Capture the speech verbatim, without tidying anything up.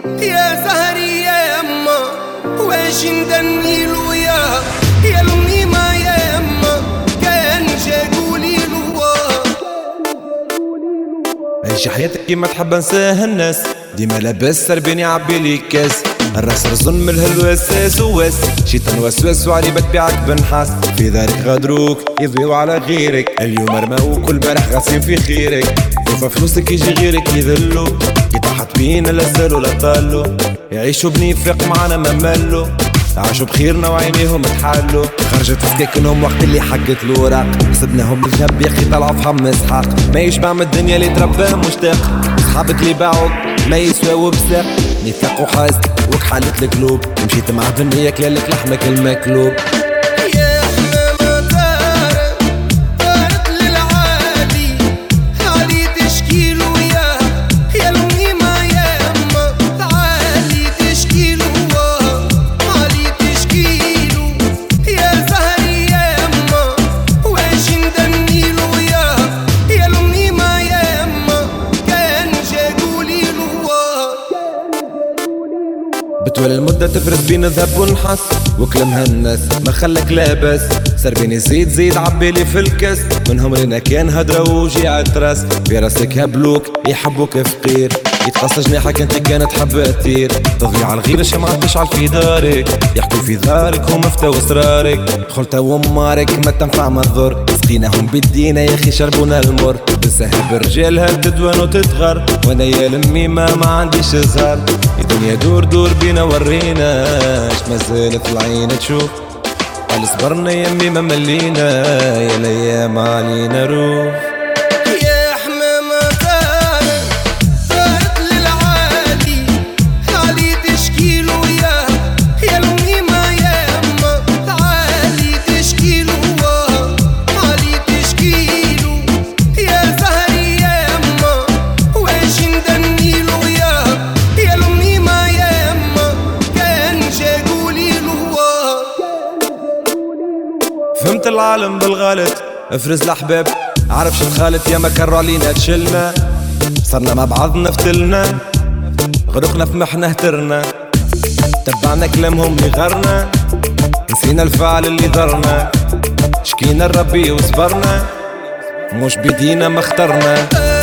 يا زهري يا يما واش ندنيلو يا يا الميمة يا يما كان جا قوليلو. عيش حياتك كيما تحب انساه الناس، ديما لاباس سربين يعبي لي كاس، الراس رزن من الهلوساس وواس، شيطان وسواس وعلي بتبيعك بنحاس، في دارك غدروك يضويو على غيرك، اليوم رماوك والبارح غاسين في خيرك، وفا فلوسك يجي غيرك يذلو، يطاحت بينا لا سالو لا طالو، يعيشوا بنفاق معانا ما مالو، عاشوا بخيرنا وعينيهم تحالوا، خرجت سكاكنهم وقت اللي حقت الوراق، حسبناهم بالجنب يا اخي طلعوا فهم اسحاق، ما يشبع من الدنيا اللي ترباه مشتاق، صحابك اللي باعوك ما يسواو بساق، نفاق وحاسد وكحالت القلوب، مشيت معاه بالنية كلالك لحمك المكلوب. بتولي المدة تفرز بين الذهب والنحاس، وكلمها الناس ما خلك لاباس، سربيني زيد زيد عبيلي في الكاس، منهم لنا كان هدرة ووجيعة راس، في راسك هبلوك يحبوك فقير، يتقص جناحك انت كانت حبة تطير، تضيع الغير شمعة تشعل في دارك، يحكوا في دارك هم فتاو اسرارك، دخلت ومارك ما تنفع ما تضر، سقيناهم بالدينا يا اخي شربونا المر، بالسهب رجالها تدوان وتتغر، وانا يا لميمة ما عنديش زهر، الدنيا دور دور بينا ورينا اش مازالت العين تشوف، قال صبرنا يا امي ما ملينا يا الايام علينا روح. يا حمامة طارت طارت للعالي علي تشكيلو يا يا الميمة يا يما تعالي تشكيلو علي تشكيلو يا زهري يا يما واش ندنيلو يا يا الميمة يا يما كان جا قوليلو. فهمت العالم بالغلط افرز الاحباب، عارف شو تخالف يا ما كروا علينا تشلنا، صرنا مع بعضنا فتلنا، غرقنا في محنة هترنا، تبعنا كلامهم اللي غرنا، نسينا الفعل اللي ضرنا، شكينا الربي وصبرنا، مش بيدينا ما اخترنا.